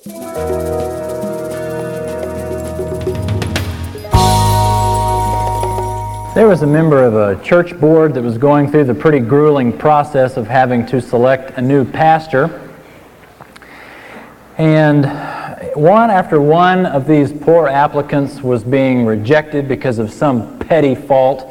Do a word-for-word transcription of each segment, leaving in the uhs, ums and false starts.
There was a member of a church board that was going through the pretty grueling process of having to select a new pastor. And one after one of these poor applicants was being rejected because of some petty fault.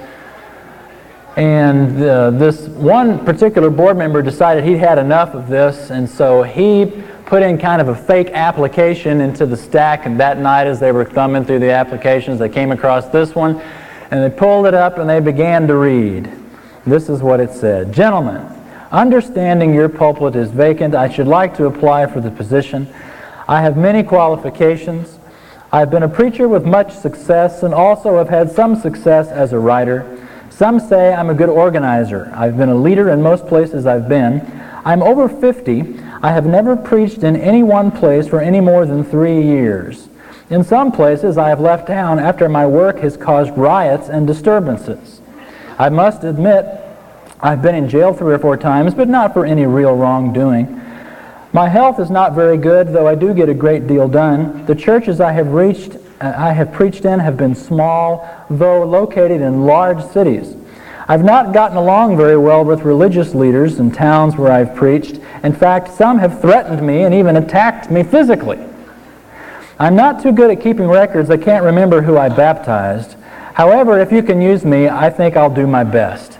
And uh, this one particular board member decided he'd had enough of this, and so he put in kind of a fake application into the stack, and that night as they were thumbing through the applications, they came across this one, and they pulled it up and they began to read. This is what it said. "Gentlemen, understanding your pulpit is vacant, I should like to apply for the position. I have many qualifications. I have been a preacher with much success and also have had some success as a writer. Some say I'm a good organizer. I've been a leader in most places I've been. I'm over fifty. I have never preached in any one place for any more than three years. In some places I have left town after my work has caused riots and disturbances. I must admit I've been in jail three or four times, but not for any real wrongdoing. My health is not very good, though I do get a great deal done. The churches I have reached, uh, I have preached in have been small, though located in large cities. I've not gotten along very well with religious leaders in towns where I've preached. In fact, some have threatened me and even attacked me physically. I'm not too good at keeping records. I can't remember who I baptized. However, if you can use me, I think I'll do my best."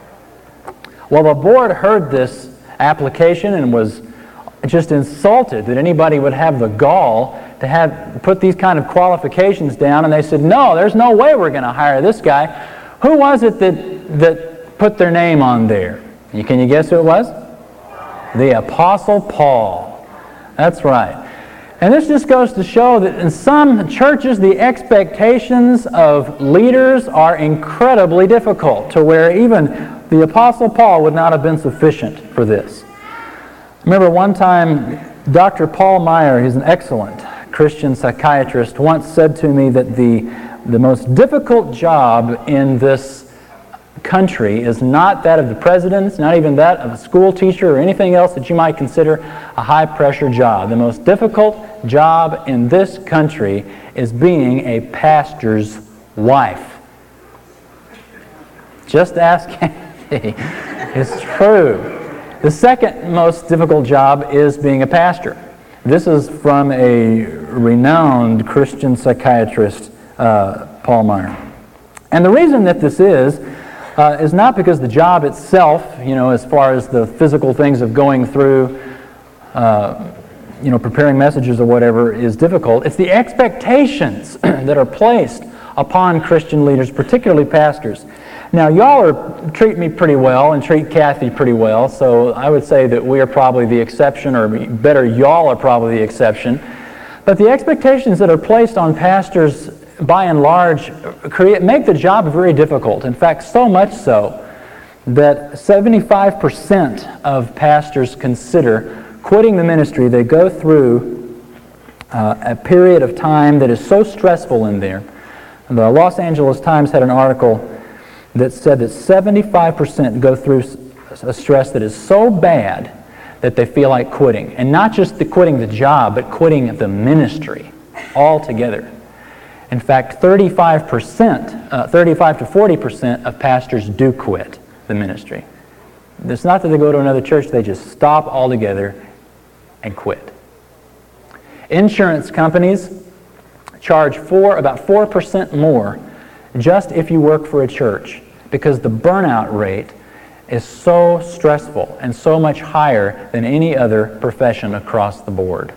Well, the board heard this application and was just insulted that anybody would have the gall to have put these kind of qualifications down, and they said, "No, there's no way we're going to hire this guy." Who was it that, that put their name on there? You, can you guess who it was? The Apostle Paul. That's right. And this just goes to show that in some churches the expectations of leaders are incredibly difficult, to where even the Apostle Paul would not have been sufficient for this. I remember one time Doctor Paul Meyer, he's an excellent Christian psychiatrist, once said to me that the, the most difficult job in this country is not that of the president, it's not even that of a school teacher or anything else that you might consider a high-pressure job. The most difficult job in this country is being a pastor's wife. Just ask Kathy. It's true. The second most difficult job is being a pastor. This is from a renowned Christian psychiatrist, uh, Paul Meyer. And the reason that this is, uh, is not because the job itself, you know, as far as the physical things of going through, uh, you know, preparing messages or whatever is difficult. It's the expectations that are placed upon Christian leaders, particularly pastors. Now, y'all are, treat me pretty well and treat Kathy pretty well, so I would say that we are probably the exception, or better, y'all are probably the exception. But the expectations that are placed on pastors, by and large, create, make the job very difficult. In fact, so much so that seventy-five percent of pastors consider quitting the ministry. They go through uh, a period of time that is so stressful in there. The Los Angeles Times had an article that said that seventy-five percent go through a stress that is so bad that they feel like quitting. And not just the quitting the job, but quitting the ministry altogether. In fact, thirty-five percent, uh, thirty-five to forty percent of pastors do quit the ministry. It's not that they go to another church, they just stop altogether and quit. Insurance companies charge four, about four percent more just if you work for a church, because the burnout rate is so stressful and so much higher than any other profession across the board.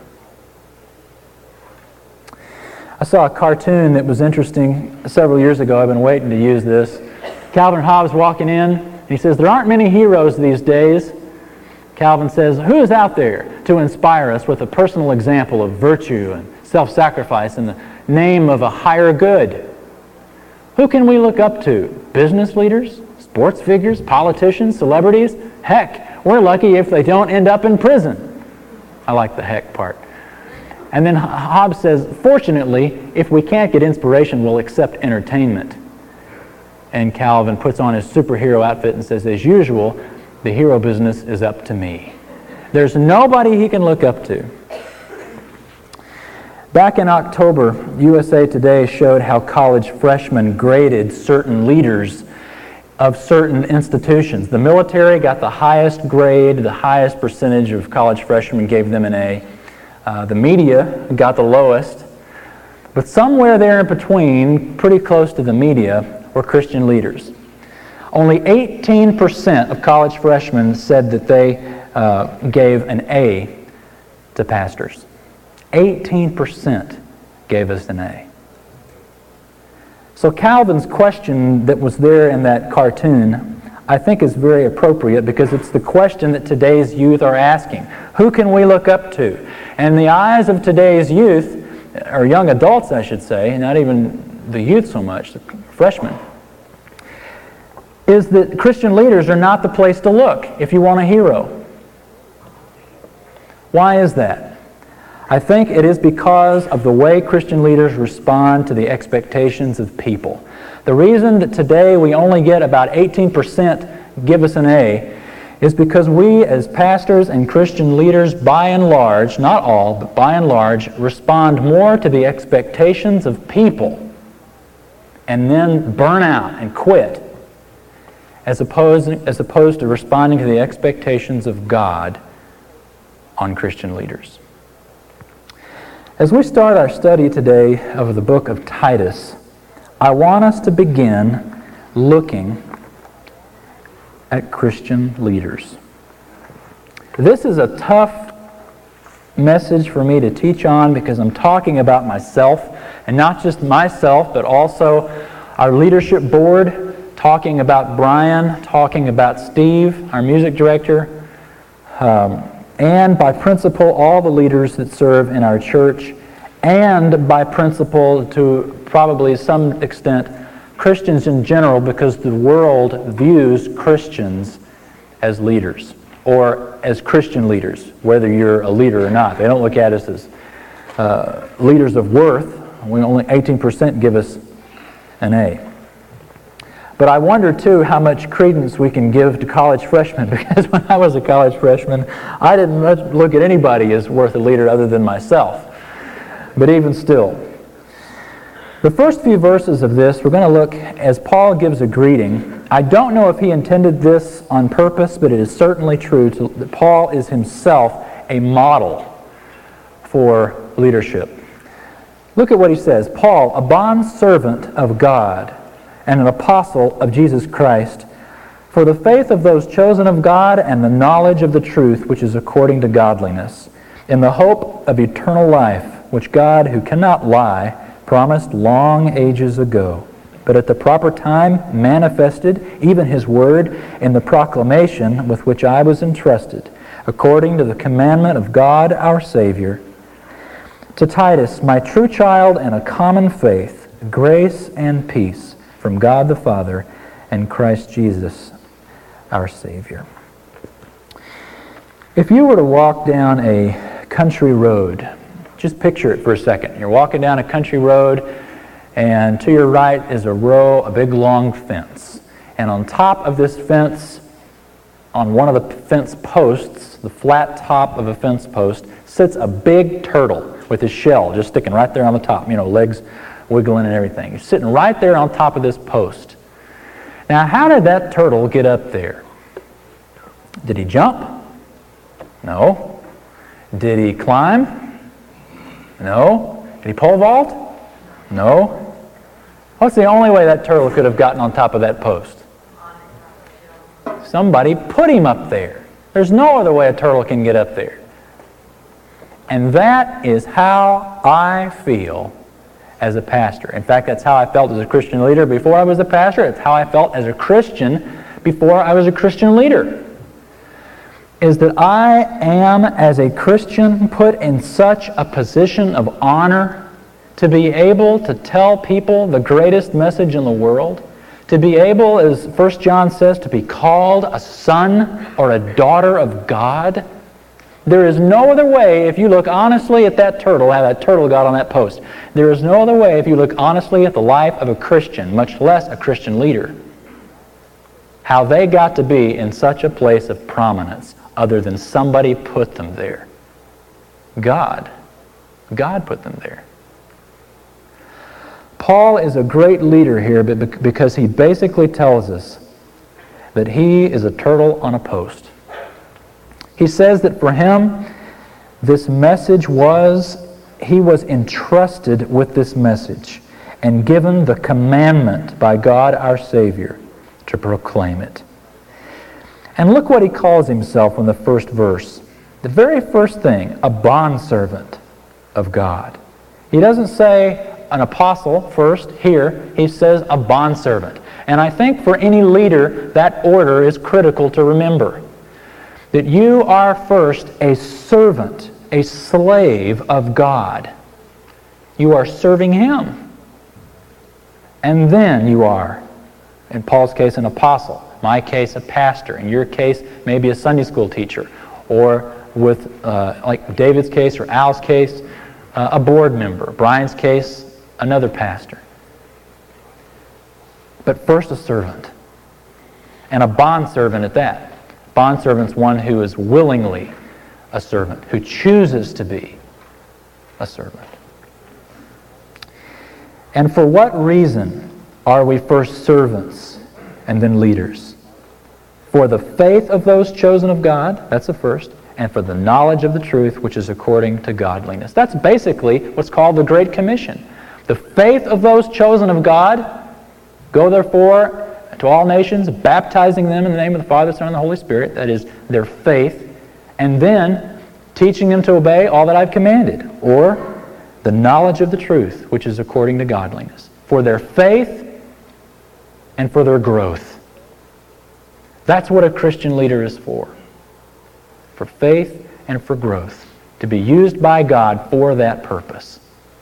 I saw a cartoon that was interesting several years ago. I've been waiting to use this. Calvin Hobbes walking in, and he says, "There aren't many heroes these days." Calvin says, "Who is out there to inspire us with a personal example of virtue and self-sacrifice in the name of a higher good? Who can we look up to? Business leaders? Sports figures? Politicians? Celebrities? Heck, we're lucky if they don't end up in prison." I like the heck part. And then Hobbes says, "Fortunately, if we can't get inspiration, we'll accept entertainment." And Calvin puts on his superhero outfit and says, "As usual, the hero business is up to me." There's nobody he can look up to. Back in October, U S A Today showed how college freshmen graded certain leaders of certain institutions. The military got the highest grade, the highest percentage of college freshmen gave them an A. Uh, the media got the lowest. But somewhere there in between, pretty close to the media, were Christian leaders. Only eighteen percent of college freshmen said that they uh, gave an A to pastors. eighteen percent gave us an A. So Calvin's question that was there in that cartoon, I think is very appropriate because it's the question that today's youth are asking. Who can we look up to? And in the eyes of today's youth, or young adults I should say, not even the youth so much, the freshmen, is that Christian leaders are not the place to look if you want a hero. Why is that? I think it is because of the way Christian leaders respond to the expectations of people. The reason that today we only get about eighteen percent give us an A is because we as pastors and Christian leaders, by and large, not all, but by and large, respond more to the expectations of people and then burn out and quit as opposed, as opposed to responding to the expectations of God on Christian leaders. As we start our study today of the book of Titus, I want us to begin looking at Christian leaders. This is a tough message for me to teach on because I'm talking about myself, and not just myself, but also our leadership board, talking about Brian, talking about Steve, our music director, um, and by principle all the leaders that serve in our church, and by principle to probably some extent Christians in general, because the world views Christians as leaders or as Christian leaders, whether you're a leader or not. They don't look at us as uh, leaders of worth. We only eighteen percent give us an A. But I wonder, too, how much credence we can give to college freshmen, because when I was a college freshman, I didn't much look at anybody as worth a leader other than myself. But even still, the first few verses of this, we're going to look as Paul gives a greeting. I don't know if he intended this on purpose, but it is certainly true to, that Paul is himself a model for leadership. Look at what he says. Paul, a bondservant of God and an apostle of Jesus Christ, for the faith of those chosen of God and the knowledge of the truth which is according to godliness, in the hope of eternal life, which God, who cannot lie, promised long ages ago, but at the proper time manifested even his word in the proclamation with which I was entrusted, according to the commandment of God our Savior. To Titus, my true child and a common faith, grace and peace from God the Father and Christ Jesus our Savior. If you were to walk down a country road, just picture it for a second. You're walking down a country road, and to your right is a row, a big long fence. And on top of this fence, on one of the fence posts, the flat top of a fence post, sits a big turtle with his shell just sticking right there on the top, you know, legs wiggling and everything. He's sitting right there on top of this post. Now, how did that turtle get up there? Did he jump? No. Did he climb? No. Did he pole vault? No. What's the only way that turtle could have gotten on top of that post? Somebody put him up there. There's no other way a turtle can get up there. And that is how I feel as a pastor. In fact, that's how I felt as a Christian leader before I was a pastor. It's how I felt as a Christian before I was a Christian leader. Is that I am, as a Christian, put in such a position of honor to be able to tell people the greatest message in the world, to be able, as First John says, to be called a son or a daughter of God. There is no other way, if you look honestly at that turtle, how that turtle got on that post, there is no other way if you look honestly at the life of a Christian, much less a Christian leader, how they got to be in such a place of prominence other than somebody put them there. God. God put them there. Paul is a great leader here because he basically tells us that he is a turtle on a post. He says that for him, this message was, he was entrusted with this message and given the commandment by God our Savior to proclaim it. And look what he calls himself in the first verse. The very first thing, a bondservant of God. He doesn't say an apostle first here. He says a bondservant. And I think for any leader, that order is critical to remember. That you are first a servant, a slave of God. You are serving Him. And then you are, in Paul's case, an apostle. My case, a pastor. In your case, maybe a Sunday school teacher. Or with, uh, like David's case or Al's case, uh, a board member. Brian's case, another pastor. But first a servant. And a bondservant at that. Bondservant's one who is willingly a servant, who chooses to be a servant. And for what reason are we first servants and then leaders? For the faith of those chosen of God, that's the first, and for the knowledge of the truth which is according to godliness. That's basically what's called the Great Commission. The faith of those chosen of God, go therefore to all nations, baptizing them in the name of the Father, Son, and the Holy Spirit. That is their faith. And then teaching them to obey all that I've commanded. Or the knowledge of the truth, which is according to godliness. For their faith and for their growth. That's what a Christian leader is for. For faith and for growth. To be used by God for that purpose.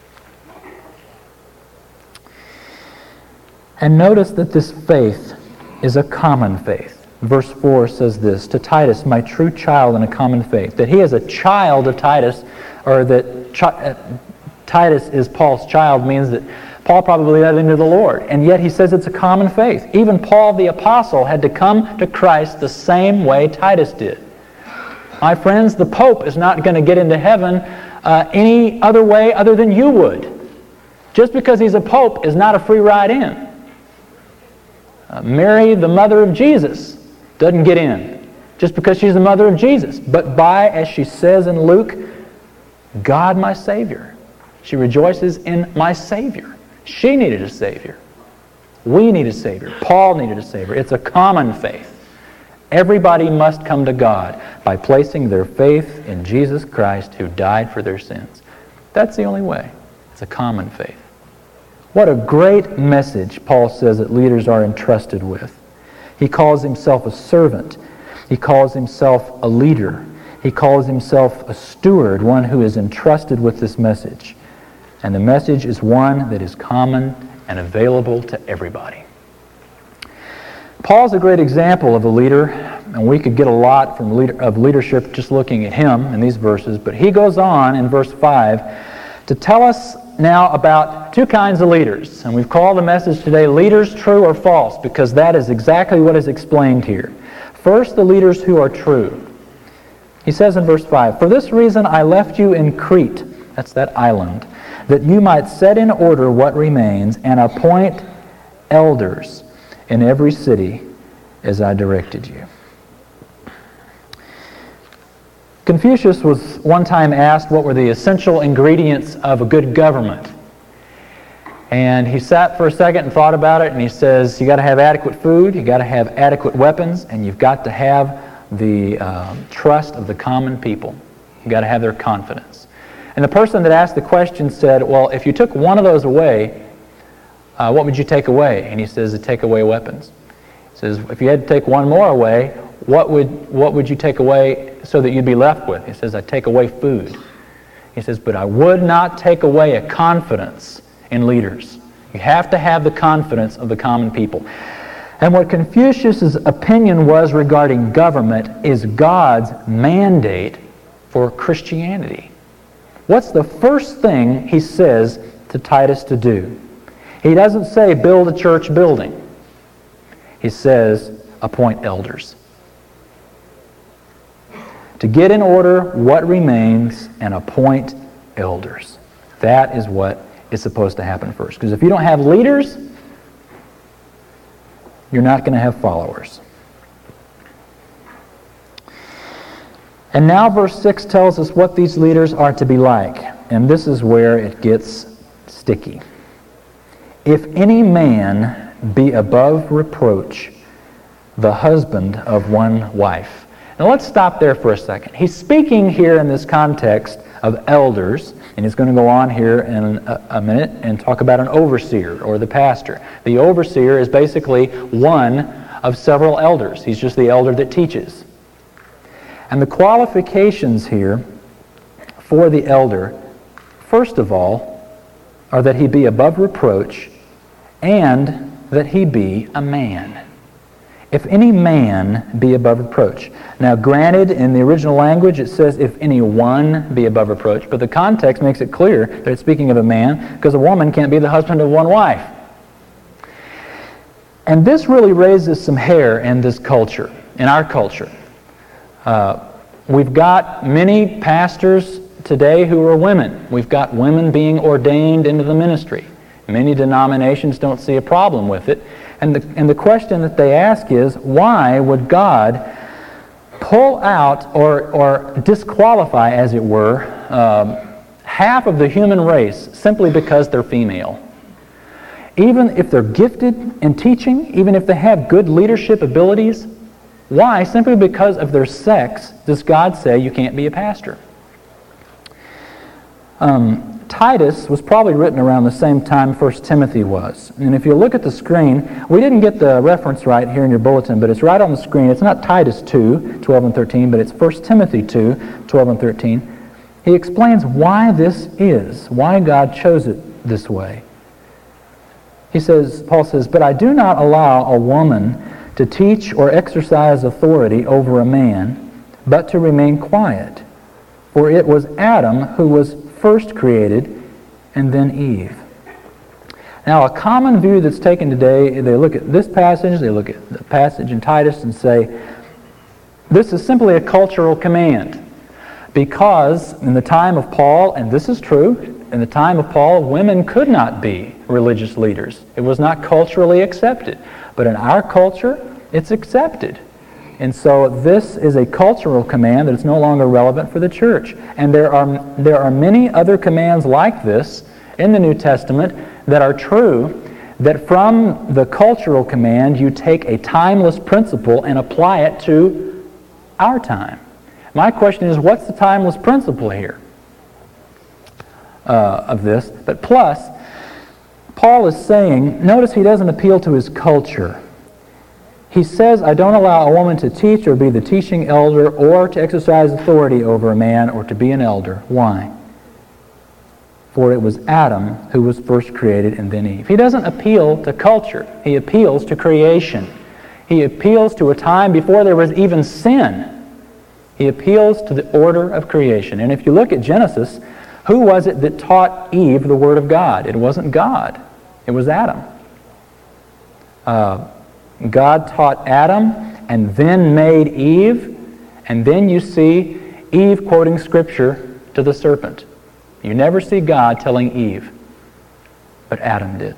And notice that this faith is a common faith. Verse four says this, to Titus, my true child in a common faith. That he is a child of Titus, or that chi- uh, Titus is Paul's child, means that Paul probably led him to the Lord. And yet he says it's a common faith. Even Paul the apostle had to come to Christ the same way Titus did. My friends, the Pope is not going to get into heaven uh, any other way other than you would. Just because he's a Pope is not a free ride in. Uh, Mary, the mother of Jesus, doesn't get in just because she's the mother of Jesus, but by, as she says in Luke, God my Savior. She rejoices in my Savior. She needed a Savior. We need a Savior. Paul needed a Savior. It's a common faith. Everybody must come to God by placing their faith in Jesus Christ who died for their sins. That's the only way. It's a common faith. What a great message Paul says that leaders are entrusted with. He calls himself a servant. He calls himself a leader. He calls himself a steward, one who is entrusted with this message. And the message is one that is common and available to everybody. Paul's a great example of a leader, and we could get a lot from leader, of leadership just looking at him in these verses, but he goes on in verse five to tell us now about two kinds of leaders. And we've called the message today, Leaders True or False, because that is exactly what is explained here. First, the leaders who are true. He says in verse five, for this reason I left you in Crete, that's that island, that you might set in order what remains and appoint elders in every city as I directed you. Confucius was one time asked what were the essential ingredients of a good government. And he sat for a second and thought about it, and he says, you got to have adequate food, you got to have adequate weapons, and you've got to have the um, trust of the common people. You've got to have their confidence. And the person that asked the question said, well, if you took one of those away, uh, what would you take away? And he says, to take away weapons. He says, if you had to take one more away, what would what would you take away so that you'd be left with? He says, I'd take away food. He says, but I would not take away a confidence in leaders. You have to have the confidence of the common people. And what Confucius' opinion was regarding government is God's mandate for Christianity. What's the first thing he says to Titus to do? He doesn't say build a church building. He says appoint elders. To get in order what remains and appoint elders. That is what is supposed to happen first. Because if you don't have leaders, you're not going to have followers. And now verse six tells us what these leaders are to be like. And this is where it gets sticky. If any man be above reproach, the husband of one wife. Now let's stop there for a second. He's speaking here in this context of elders, and he's going to go on here in a, a minute and talk about an overseer or the pastor. The overseer is basically one of several elders. He's just the elder that teaches. And the qualifications here for the elder, first of all, are that he be above reproach and that he be a man. If any man be above reproach. Now granted, in the original language it says if any one be above reproach, but the context makes it clear that it's speaking of a man, because a woman can't be the husband of one wife. And this really raises some hair in this culture, in our culture. Uh, we've got many pastors today who are women. We've got women being ordained into the ministry. Many denominations don't see a problem with it. And the, and the question that they ask is, why would God pull out or, or disqualify, as it were, um, half of the human race simply because they're female? Even if they're gifted in teaching, even if they have good leadership abilities, why, simply because of their sex, does God say you can't be a pastor? Um, Titus was probably written around the same time First Timothy was. And if you look at the screen, we didn't get the reference right here in your bulletin, but it's right on the screen. It's not Titus two, twelve and thirteen, but it's First Timothy two, twelve and thirteen. He explains why this is, why God chose it this way. He says, Paul says, "But I do not allow a woman to teach or exercise authority over a man, but to remain quiet. For it was Adam who was first created, and then Eve." Now, a common view that's taken today, they look at this passage, they look at the passage in Titus and say, this is simply a cultural command. Because in the time of Paul, and this is true, in the time of Paul, women could not be religious leaders. It was not culturally accepted. But in our culture, it's accepted. And so this is a cultural command that is no longer relevant for the church. And there are, there are many other commands like this in the New Testament that are true, that from the cultural command you take a timeless principle and apply it to our time. My question is, what's the timeless principle here uh, of this? But plus, Paul is saying, notice he doesn't appeal to his culture. He says, I don't allow a woman to teach or be the teaching elder or to exercise authority over a man or to be an elder. Why? For it was Adam who was first created and then Eve. He doesn't appeal to culture. He appeals to creation. He appeals to a time before there was even sin. He appeals to the order of creation. And if you look at Genesis, who was it that taught Eve the Word of God? It wasn't God. It was Adam. Uh, God taught Adam and then made Eve, and then you see Eve quoting Scripture to the serpent. You never see God telling Eve, but Adam did.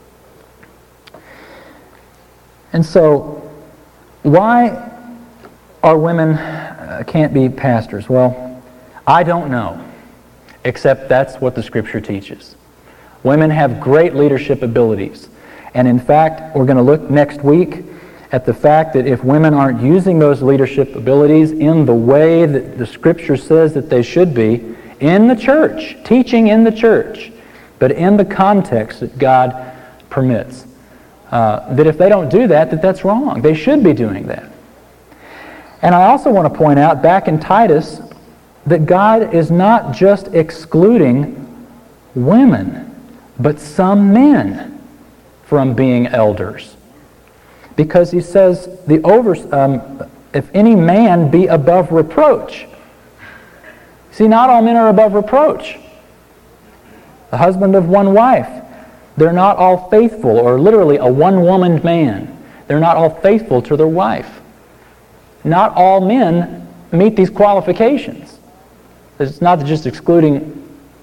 And so, why are women uh, can't be pastors? Well, I don't know, except that's what the Scripture teaches. Women have great leadership abilities. And in fact, we're going to look next week at the fact that if women aren't using those leadership abilities in the way that the Scripture says that they should be, in the church, teaching in the church, but in the context that God permits, uh, that if they don't do that, that that's wrong. They should be doing that. And I also want to point out, back in Titus, that God is not just excluding women, but some men from being elders. Because he says, the over, um, if any man be above reproach. See, not all men are above reproach. The husband of one wife, they're not all faithful, or literally a one-woman man. They're not all faithful to their wife. Not all men meet these qualifications. It's not just excluding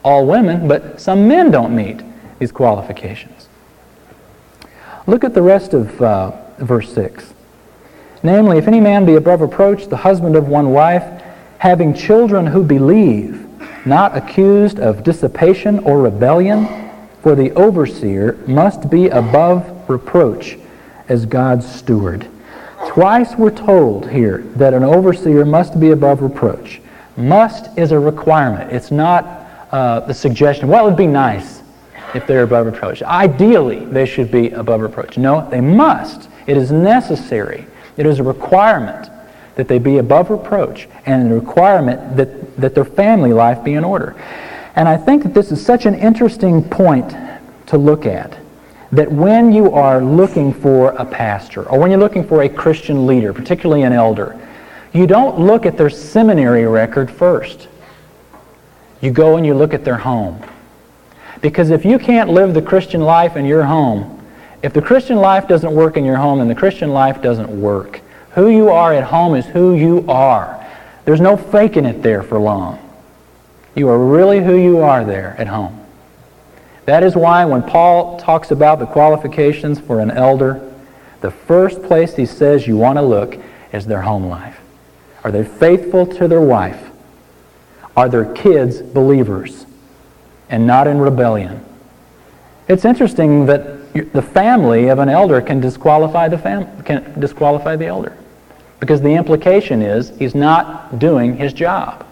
all women, but some men don't meet these qualifications. Look at the rest of uh, verse six. Namely, if any man be above reproach, the husband of one wife, having children who believe, not accused of dissipation or rebellion, for the overseer must be above reproach as God's steward. Twice we're told here that an overseer must be above reproach. Must is a requirement. It's not uh, the suggestion, well, it would be nice if they're above reproach. Ideally, they should be above reproach. No, they must. It is necessary. It is a requirement that they be above reproach, and a requirement that, that their family life be in order. And I think that this is such an interesting point to look at, that when you are looking for a pastor, or when you're looking for a Christian leader, particularly an elder, you don't look at their seminary record first. You go and you look at their home. Because if you can't live the Christian life in your home, if the Christian life doesn't work in your home, then the Christian life doesn't work. Who you are at home is who you are. There's no faking it there for long. You are really who you are there at home. That is why when Paul talks about the qualifications for an elder, the first place he says you want to look is their home life. Are they faithful to their wife? Are their kids believers and not in rebellion? It's interesting that the family of an elder can disqualify the fam- can disqualify the elder, because the implication is he's not doing his job.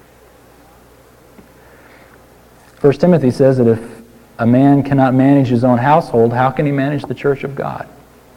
First Timothy says that if a man cannot manage his own household, how can he manage the church of God?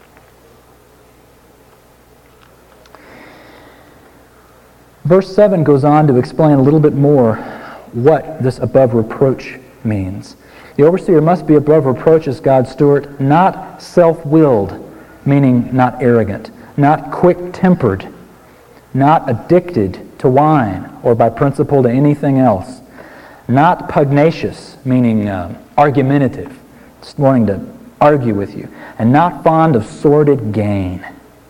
Verse seven goes on to explain a little bit more what this above reproach means. The overseer must be above reproach as God's steward, not self-willed, meaning not arrogant, not quick-tempered, not addicted to wine or by principle to anything else, not pugnacious, meaning uh, argumentative, just wanting to argue with you, and not fond of sordid gain.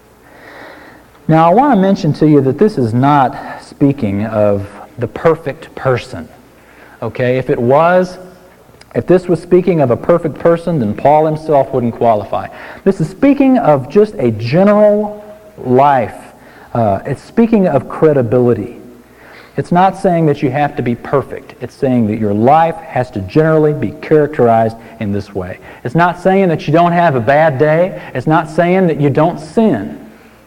Now, I want to mention to you that this is not speaking of the perfect person. Okay, if it was, if this was speaking of a perfect person, then Paul himself wouldn't qualify. This is speaking of just a general life. Uh, it's speaking of credibility. It's not saying that you have to be perfect. It's saying that your life has to generally be characterized in this way. It's not saying that you don't have a bad day. It's not saying that you don't sin.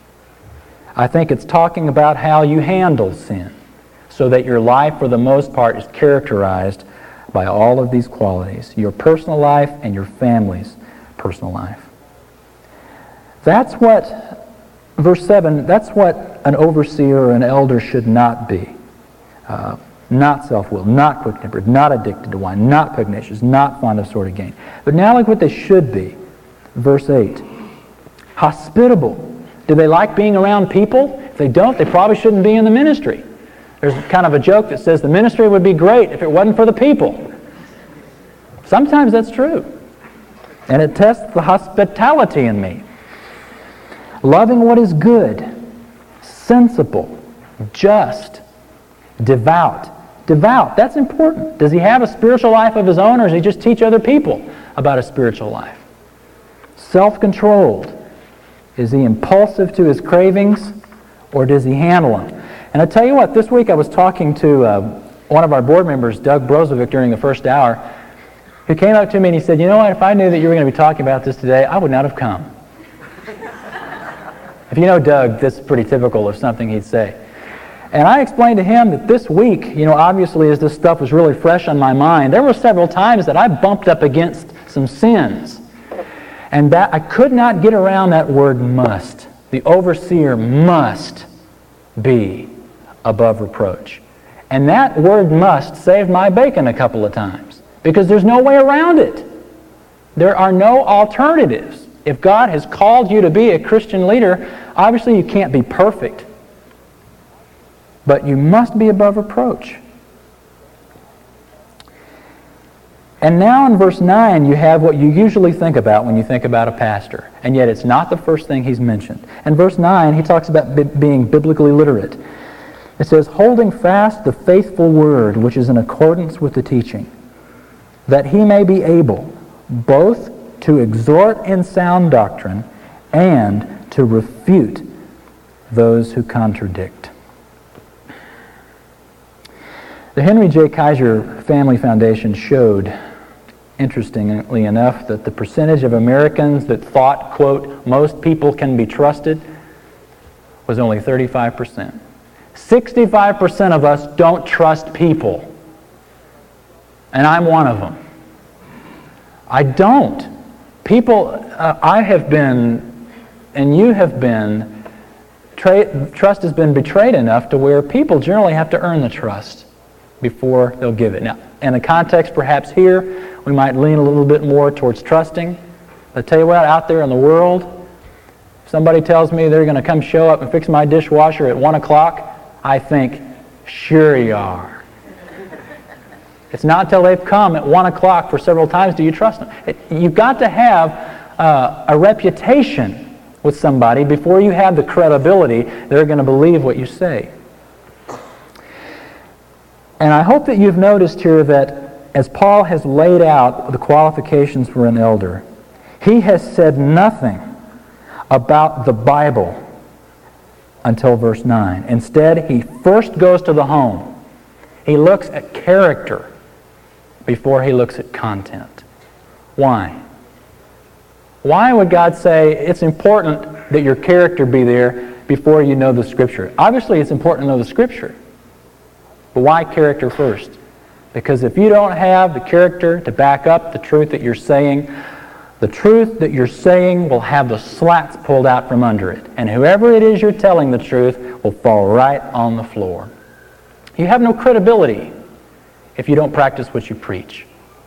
I think it's talking about how you handle sin, so that your life, for the most part, is characterized by all of these qualities, your personal life and your family's personal life. That's what, verse seven, that's what an overseer or an elder should not be. Uh, not self-willed, not quick-tempered, not addicted to wine, not pugnacious, not fond of sordid gain. But now look what they should be. Verse eight, hospitable. Do they like being around people? If they don't, they probably shouldn't be in the ministry. There's kind of a joke that says the ministry would be great if it wasn't for the people. Sometimes that's true. And it tests the hospitality in me. Loving what is good, sensible, just, devout. Devout, that's important. Does he have a spiritual life of his own, or does he just teach other people about a spiritual life? Self-controlled. Is he impulsive to his cravings, or does he handle them? And I tell you what, this week I was talking to uh, one of our board members, Doug Brozovic, during the first hour, who came up to me and he said, you know what, if I knew that you were going to be talking about this today, I would not have come. If you know Doug, this is pretty typical of something he'd say. And I explained to him that this week, you know, obviously as this stuff was really fresh on my mind, there were several times that I bumped up against some sins. And that I could not get around that word must. The overseer must be above reproach. And that word must saved my bacon a couple of times, because there's no way around it. There are no alternatives. If God has called you to be a Christian leader, obviously you can't be perfect, but you must be above reproach. And now in verse nine, you have what you usually think about when you think about a pastor. And yet it's not the first thing he's mentioned. In verse nine, he talks about b- being biblically literate. It says, holding fast the faithful word which is in accordance with the teaching, that he may be able both to exhort in sound doctrine and to refute those who contradict. The Henry J. Kaiser Family Foundation showed, interestingly enough, that the percentage of Americans that thought, quote, most people can be trusted was only thirty-five percent. sixty-five percent of us don't trust people. And I'm one of them. I don't. People, uh, I have been, and you have been, tra- trust has been betrayed enough to where people generally have to earn the trust before they'll give it. Now, in the context perhaps here, we might lean a little bit more towards trusting. I'll tell you what, out there in the world, if somebody tells me they're going to come show up and fix my dishwasher at one o'clock, I think, sure you are. It's not until they've come at one o'clock for several times do you trust them. It, you've got to have uh, a reputation with somebody before you have the credibility they're going to believe what you say. And I hope that you've noticed here that as Paul has laid out the qualifications for an elder, he has said nothing about the Bible until verse nine. Instead, he first goes to the home. He looks at character before he looks at content. Why? Why would God say it's important that your character be there before you know the Scripture? Obviously, it's important to know the Scripture. But why character first? Because if you don't have the character to back up the truth that you're saying, the truth that you're saying will have the slats pulled out from under it. And whoever it is you're telling the truth will fall right on the floor. You have no credibility if you don't practice what you preach.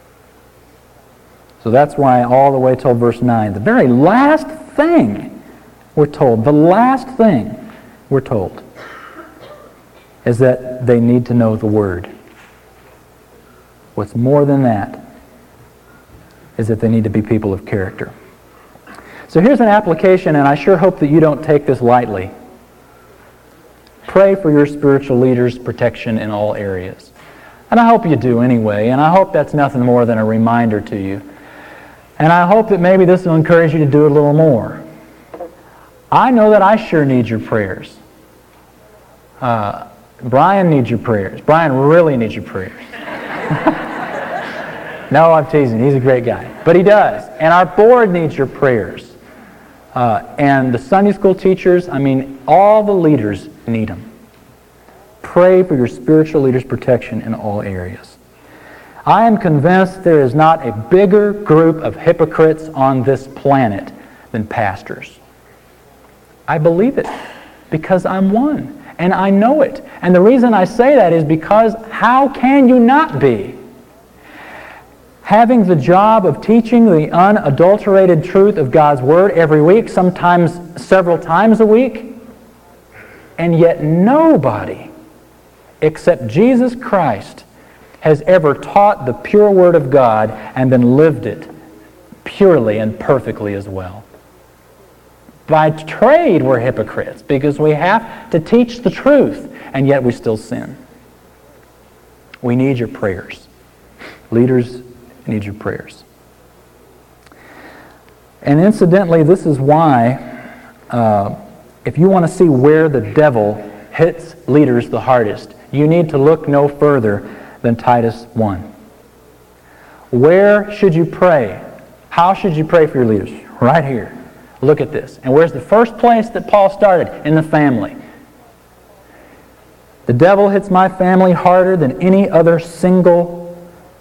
So that's why all the way till verse nine, the very last thing we're told, the last thing we're told, is that they need to know the Word. What's more than that is that they need to be people of character. So here's an application, and I sure hope that you don't take this lightly. Pray for your spiritual leaders' protection in all areas. And I hope you do anyway, and I hope that's nothing more than a reminder to you. And I hope that maybe this will encourage you to do a little more. I know that I sure need your prayers. Uh, Brian needs your prayers. Brian really needs your prayers. No, I'm teasing. He's a great guy. But he does. And our board needs your prayers. Uh, and the Sunday school teachers, I mean, all the leaders need them. Pray for your spiritual leaders' protection in all areas. I am convinced there is not a bigger group of hypocrites on this planet than pastors. I believe it because I'm one. And I know it. And the reason I say that is because how can you not be? Having the job of teaching the unadulterated truth of God's Word every week, sometimes several times a week, and yet nobody except Jesus Christ has ever taught the pure Word of God and then lived it purely and perfectly as well. By trade, we're hypocrites because we have to teach the truth, and yet we still sin. We need your prayers. Leaders need your prayers. And incidentally, this is why, uh, if you want to see where the devil hits leaders the hardest, you need to look no further than Titus one. Where should you pray? How should you pray for your leaders? Right here. Look at this. And where's the first place that Paul started? In the family. The devil hits my family harder than any other single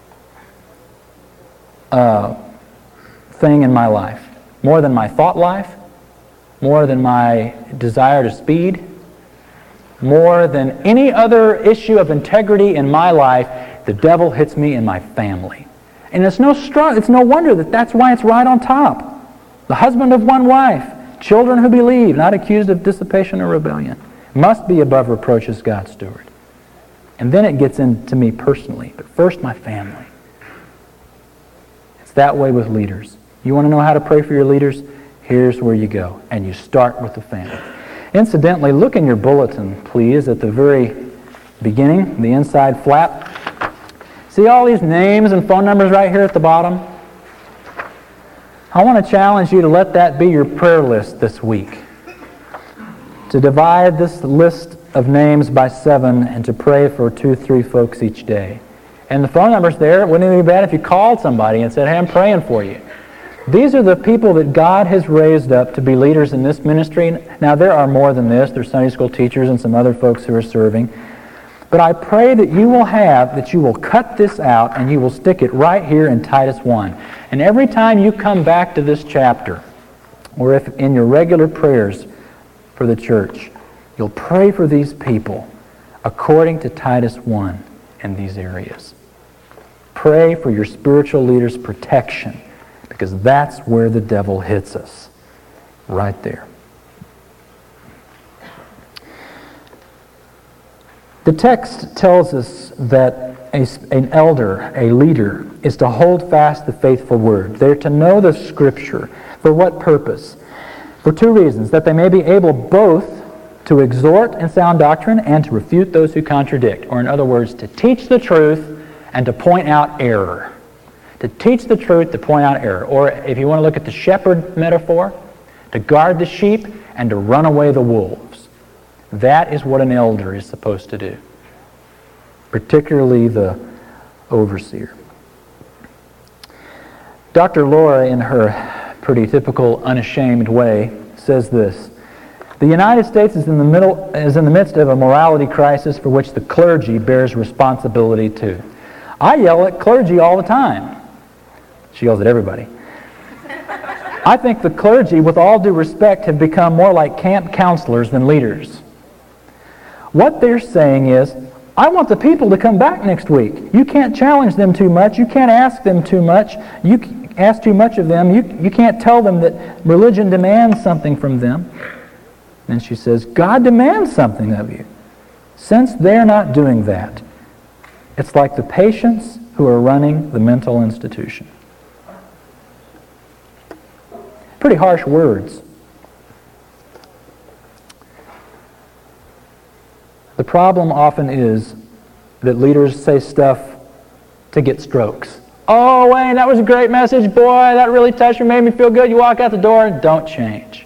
uh, thing in my life. More than my thought life. More than my desire to speed. More than any other issue of integrity in my life, the devil hits me in my family. And it's no, str- it's no wonder that that's why it's right on top. The husband of one wife, children who believe, not accused of dissipation or rebellion, must be above reproach as God's steward. And then it gets into me personally, but first my family. It's that way with leaders. You want to know how to pray for your leaders? Here's where you go. And you start with the family. Incidentally, look in your bulletin, please, at the very beginning, the inside flap. See all these names and phone numbers right here at the bottom? I want to challenge you to let that be your prayer list this week. To divide this list of names by seven and to pray for two, three folks each day. And the phone number's there. Wouldn't it be bad if you called somebody and said, hey, I'm praying for you. These are the people that God has raised up to be leaders in this ministry. Now, there are more than this. There's Sunday school teachers and some other folks who are serving. But I pray that you will have, that you will cut this out and you will stick it right here in Titus one. And every time you come back to this chapter, or if in your regular prayers for the church, you'll pray for these people according to Titus one in these areas. Pray for your spiritual leaders' protection, because that's where the devil hits us, right there. The text tells us that a, an elder, a leader, is to hold fast the faithful word. They're to know the Scripture. For what purpose? For two reasons: that they may be able both to exhort in sound doctrine and to refute those who contradict. Or in other words, to teach the truth and to point out error. To teach the truth, to point out error. Or if you want to look at the shepherd metaphor, to guard the sheep and to run away the wolves. That is what an elder is supposed to do, particularly the overseer. Doctor Laura, in her pretty typical unashamed way, says this: the United States is in the middle is in the midst of a morality crisis for which the clergy bears responsibility too. I yell at clergy all the time. She yells at everybody. I think the clergy, with all due respect, have become more like camp counselors than leaders. What they're saying is, I want the people to come back next week. You can't challenge them too much. You can't ask them too much. You ask too much of them. You, you can't tell them that religion demands something from them. And she says, God demands something of you. Since they're not doing that, it's like the patients who are running the mental institution. Pretty harsh words. The problem often is that leaders say stuff to get strokes. Oh, Wayne, that was a great message. Boy, that really touched me, made me feel good. You walk out the door and don't change.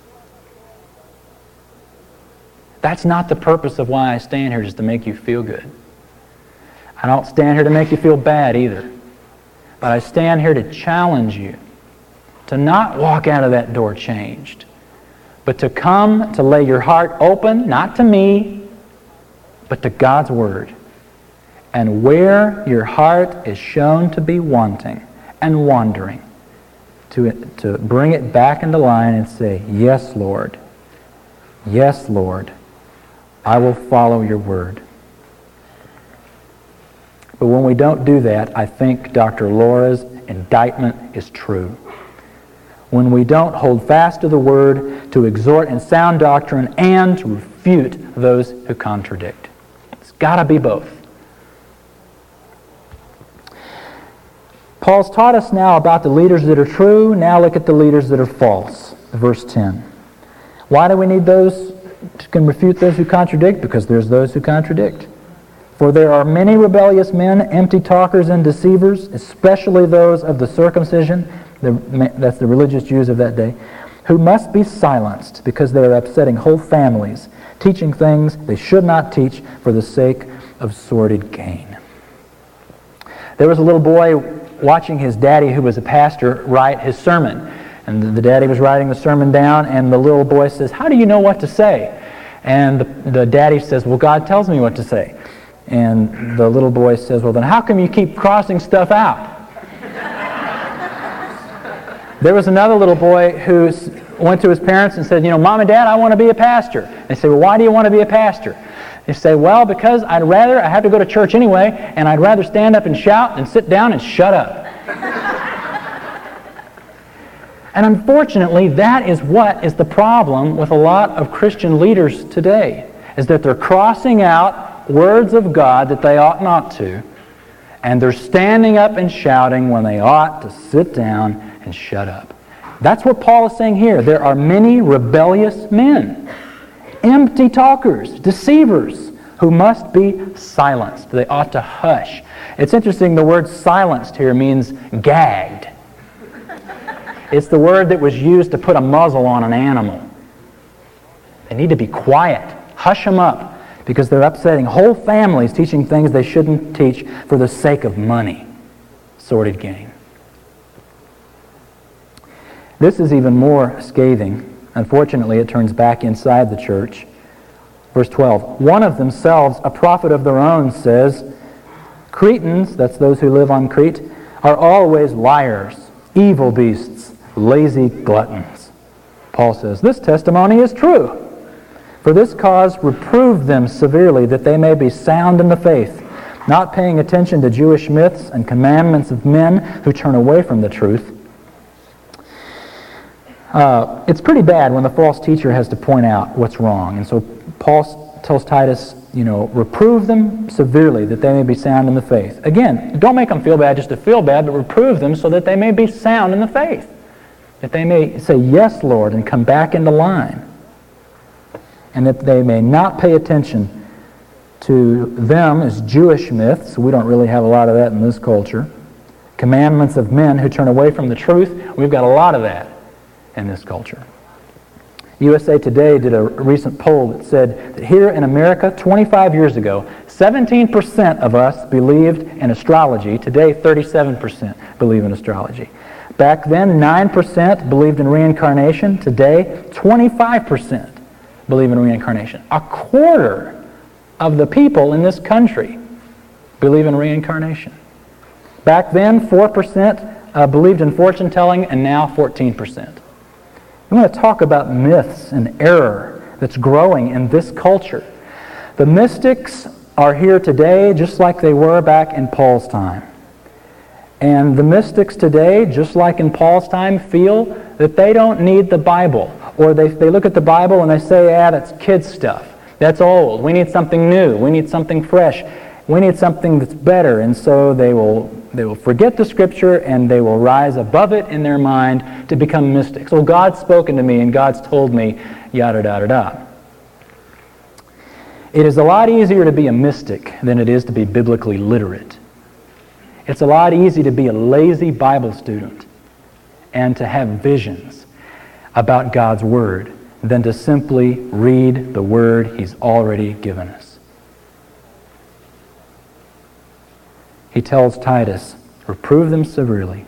That's not the purpose of why I stand here, just to make you feel good. I don't stand here to make you feel bad either. But I stand here to challenge you to not walk out of that door changed, but to come to lay your heart open, not to me, but to God's Word. And where your heart is shown to be wanting and wandering, to, to bring it back into line and say, yes, Lord. Yes, Lord. I will follow your Word. But when we don't do that, I think Doctor Laura's indictment is true. When we don't hold fast to the Word, to exhort in sound doctrine, and to refute those who contradict. It's got to be both. Paul's taught us now about the leaders that are true. Now look at the leaders that are false. Verse ten. Why do we need those who can refute those who contradict? Because there's those who contradict. For there are many rebellious men, empty talkers and deceivers, especially those of the circumcision, the, that's the religious Jews of that day, who must be silenced because they are upsetting whole families, teaching things they should not teach for the sake of sordid gain. There was a little boy watching his daddy, who was a pastor, write his sermon. And the daddy was writing the sermon down, and the little boy says, how do you know what to say? And the, the daddy says, well, God tells me what to say. And the little boy says, well, then how come you keep crossing stuff out? There was another little boy who went to his parents and said, you know, Mom and Dad, I want to be a pastor. They say, well, why do you want to be a pastor? They say, well, because I'd rather, I have to go to church anyway, and I'd rather stand up and shout than sit down and shut up. And unfortunately, that is what is the problem with a lot of Christian leaders today, is that they're crossing out words of God that they ought not to, and they're standing up and shouting when they ought to sit down and shut up. That's what Paul is saying here. There are many rebellious men. empty talkers, deceivers, who must be silenced. They ought to hush. It's interesting, the word silenced here means gagged. It's the word that was used to put a muzzle on an animal. They need to be quiet. Hush them up, because they're upsetting whole families, teaching things they shouldn't teach for the sake of money, sordid gain. This is even more scathing. Unfortunately, it turns back inside the church. Verse twelve, one of themselves, a prophet of their own, says, Cretans, that's those who live on Crete, are always liars, evil beasts, lazy gluttons. Paul says, this testimony is true. For this cause reprove them severely, that they may be sound in the faith, not paying attention to Jewish myths and commandments of men who turn away from the truth. Uh, it's pretty bad when the false teacher has to point out what's wrong. And so Paul tells Titus, you know, reprove them severely that they may be sound in the faith. Again, don't make them feel bad just to feel bad, but reprove them so that they may be sound in the faith. That they may say, yes, Lord, and come back into line. And that they may not pay attention to them as Jewish myths. We don't really have a lot of that in this culture. Commandments of men who turn away from the truth. We've got a lot of that in this culture. U S A Today did a recent poll that said that here in America, twenty-five years ago, seventeen percent of us believed in astrology. Today, thirty-seven percent believe in astrology. Back then, nine percent believed in reincarnation. Today, twenty-five percent believe in reincarnation. A quarter of the people in this country believe in reincarnation. Back then, four percent uh, believed in fortune telling, and now fourteen percent. I want to talk about myths and error that's growing in this culture. The mystics are here today just like they were back in Paul's time. And the mystics today, just like in Paul's time, feel that they don't need the Bible. Or they, they look at the Bible and they say, ah, that's kid stuff. That's old. We need something new. We need something fresh. We need something that's better. And so they will they will forget the Scripture and they will rise above it in their mind to become mystics. Well, God's spoken to me and God's told me, yada, yada, yada. It is a lot easier to be a mystic than it is to be biblically literate. It's a lot easier to be a lazy Bible student and to have visions about God's Word than to simply read the Word He's already given us. He tells Titus, reprove them severely.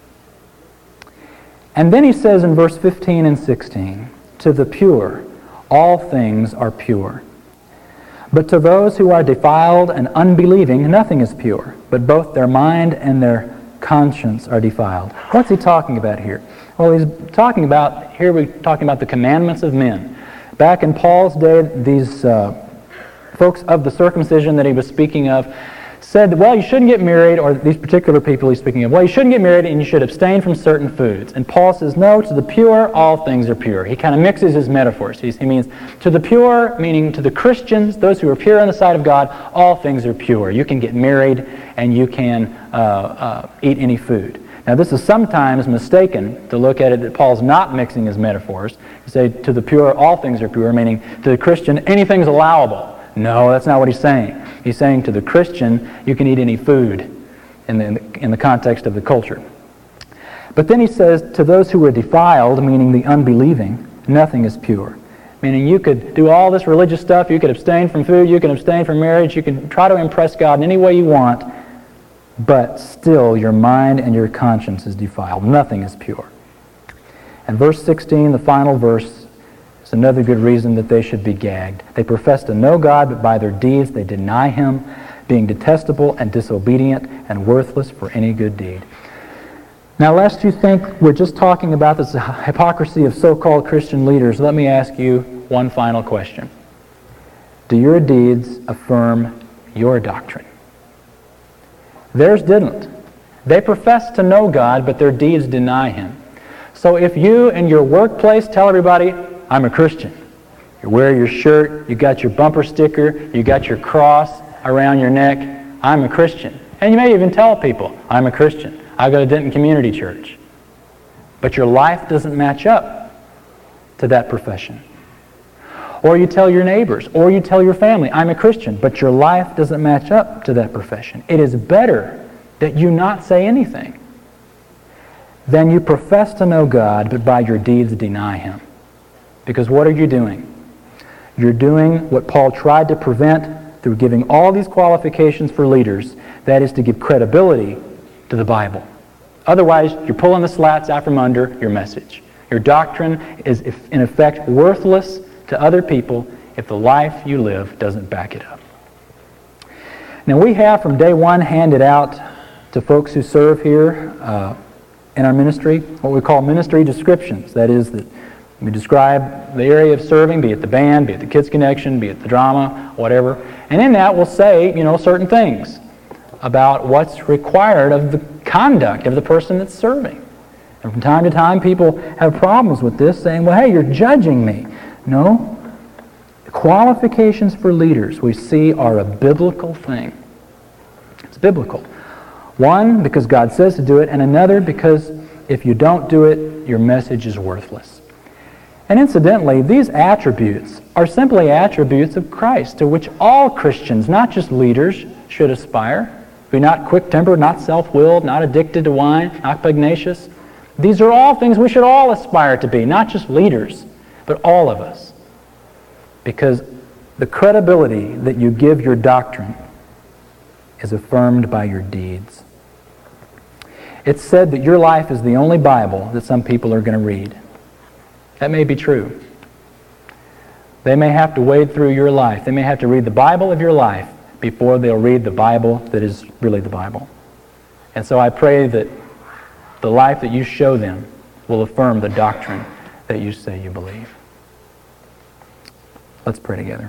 And then he says in verse fifteen and sixteen, to the pure, all things are pure. But to those who are defiled and unbelieving, nothing is pure, but both their mind and their conscience are defiled. What's he talking about here? Well, he's talking about, here we're talking about the commandments of men. Back in Paul's day, these uh, folks of the circumcision that he was speaking of said, well, you shouldn't get married, or these particular people he's speaking of, well, you shouldn't get married and you should abstain from certain foods. And Paul says, no, to the pure, all things are pure. He kind of mixes his metaphors. He's, he means, to the pure, meaning to the Christians, those who are pure in the sight of God, all things are pure. You can get married and you can uh, uh, eat any food. Now, this is sometimes mistaken to look at it that Paul's not mixing his metaphors. To say, to the pure, all things are pure, meaning to the Christian, anything's allowable. No, that's not what he's saying. He's saying to the Christian, you can eat any food in the, in the, in the context of the culture. But then he says, to those who are defiled, meaning the unbelieving, nothing is pure. Meaning you could do all this religious stuff, you could abstain from food, you can abstain from marriage, you can try to impress God in any way you want, but still your mind and your conscience is defiled. Nothing is pure. And verse sixteen, the final verse, is another good reason that they should be gagged. They profess to know God, but by their deeds they deny Him, being detestable and disobedient and worthless for any good deed. Now, lest you think we're just talking about this hypocrisy of so-called Christian leaders, let me ask you one final question. Do your deeds affirm your doctrine? Theirs didn't. They profess to know God, but their deeds deny Him. So if you in your workplace tell everybody, I'm a Christian. You wear your shirt, you got your bumper sticker, you got your cross around your neck, I'm a Christian. And you may even tell people, I'm a Christian. I go to Denton Community Church. But your life doesn't match up to that profession. Or you tell your neighbors, or you tell your family, I'm a Christian, but your life doesn't match up to that profession. It is better that you not say anything than you profess to know God, but by your deeds deny Him. Because what are you doing? You're doing what Paul tried to prevent through giving all these qualifications for leaders, that is to give credibility to the Bible. Otherwise, you're pulling the slats out from under your message. Your doctrine is, in effect, worthless to other people if the life you live doesn't back it up. Now, we have from day one handed out to folks who serve here uh, in our ministry what we call ministry descriptions. That is, that we describe the area of serving, be it the band, be it the Kids Connection, be it the drama, whatever. And in that, we'll say, you know, certain things about what's required of the conduct of the person that's serving. And from time to time, people have problems with this, saying, well, hey, you're judging me. No. The qualifications for leaders we see are a biblical thing. It's biblical. One, because God says to do it, and another, because if you don't do it, your message is worthless. And incidentally, these attributes are simply attributes of Christ, to which all Christians, not just leaders, should aspire. Be not quick-tempered, not self-willed, not addicted to wine, not pugnacious. These are all things we should all aspire to be, not just leaders, but all of us. Because the credibility that you give your doctrine is affirmed by your deeds. It's said that your life is the only Bible that some people are going to read. That may be true. They may have to wade through your life. They may have to read the Bible of your life before they'll read the Bible that is really the Bible. And so I pray that the life that you show them will affirm the doctrine that you say you believe. Let's pray together.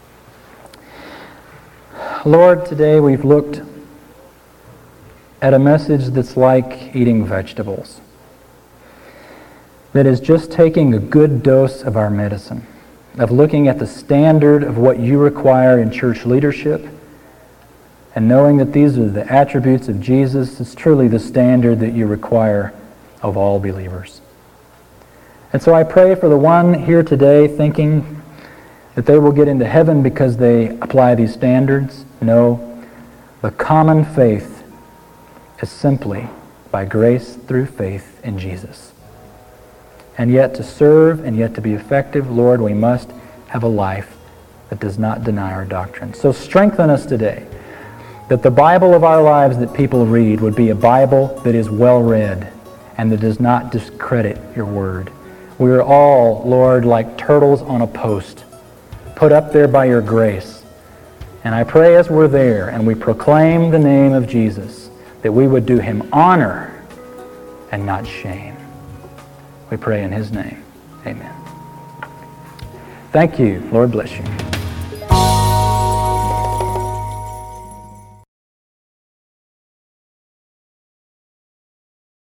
Lord, today we've looked at a message that's like eating vegetables. That is just taking a good dose of our medicine, of looking at the standard of what you require in church leadership, and knowing that these are the attributes of Jesus is truly the standard that you require of all believers. And so I pray for the one here today thinking that they will get into heaven because they apply these standards. No, the common faith is simply by grace through faith in Jesus. And yet to serve and yet to be effective, Lord, we must have a life that does not deny our doctrine. So strengthen us today, that the Bible of our lives that people read would be a Bible that is well read and that does not discredit your word. We are all, Lord, like turtles on a post, put up there by your grace. And I pray as we're there and we proclaim the name of Jesus, that we would do him honor and not shame. We pray in his name. Amen. Thank you. Lord bless you.